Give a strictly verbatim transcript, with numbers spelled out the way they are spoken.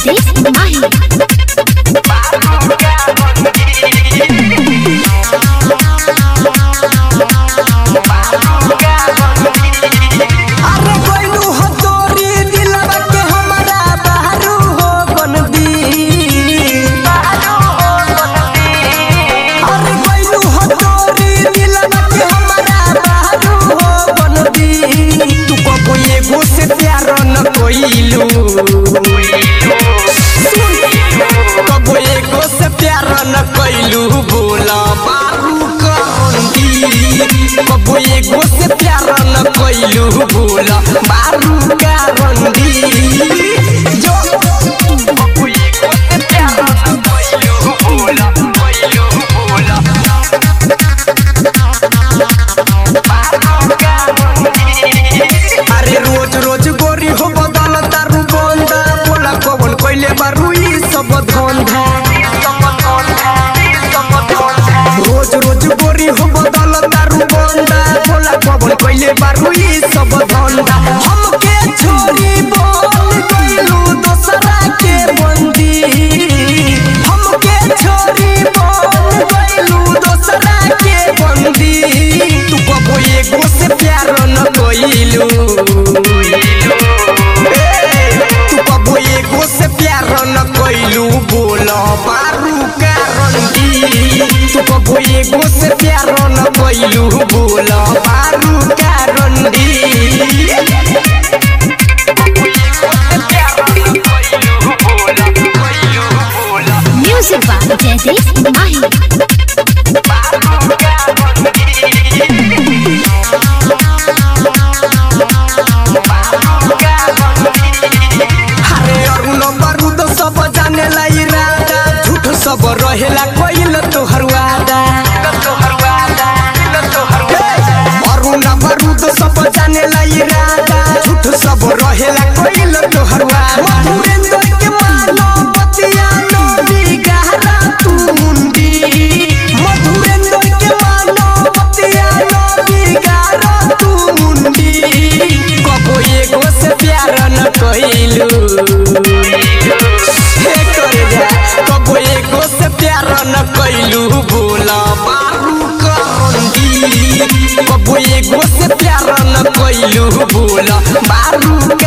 जैदिस माही अरे कोइलू हो तोरी दिलवा के हमरा बहरू हो बनदी बहरू हो बनदी अरे कोइलू हो तोरी दिलवा के हमरा बहरू हो बनदी तू कबो एगो से प्यार न कोइलू कबो एगो से प्यार न कोइलू बोला बारू करंदी कबो एगो से प्यार न कोइलू बोला बारू करंदी जो कबो एगो से प्यार न कोइलू बोला कोइलू बोला बारू करंदी अरे रोज रोज गोरी हो बदल तारू बंदा बोला कौन कोइले बारू ई सब धंधा रोज रोज गोरी हो बदल तारू बंदा बोला कौन कोइले बारू ई सब धंधा हमके छोरी बोल गइलू दोसरा के बंदी हमके छोरी बोल गइलू दोसरा के बंदी तू कबो एगो से प्यार न कोइलू तू कबो एगो से प्यार न कोइलू बोला बारू करंदी तू कबो एगो से प्यार न कोइलू बोला बारू करंदी म्यूजिक बाय जैदिस माही अरे अरुण बारूद सब जाने लाई राजा झूठ सब रहेला कोइल तोहर वादा अरुण बारूद सब जाने लाई राजा झूठ सब रहेला कोइल तोहर वादा मधुरेंद्र के मानो बतिया नो बिगारा तू मुंडी मधुरेंद्र के मानो बतिया नो बिगारा तू मुंडी कबो एगो से प्यार न कोइलू हे कर जा कबो एगो से प्यार न कोइलू बोला बारू करंदी कबो एगो से प्यार न कोइलू बोला बारू